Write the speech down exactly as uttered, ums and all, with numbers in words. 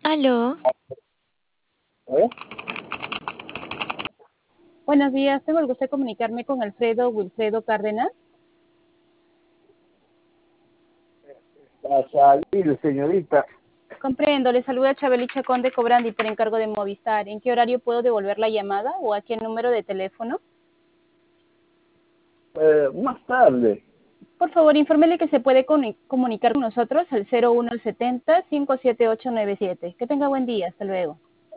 Aló, ¿Eh? Buenos días, tengo el gusto de comunicarme con Alfredo Wilfredo Cárdenas. A salir, señorita. Comprendo, le saluda Chabeli Chacón de Cobrandi por encargo de Movistar. ¿En qué horario puedo devolver la llamada o a qué número de teléfono? Eh, más tarde. Por favor, infórmele que se puede coni- comunicar con nosotros al cero uno setenta, cinco siete ocho nueve siete. Que tenga buen día, hasta luego.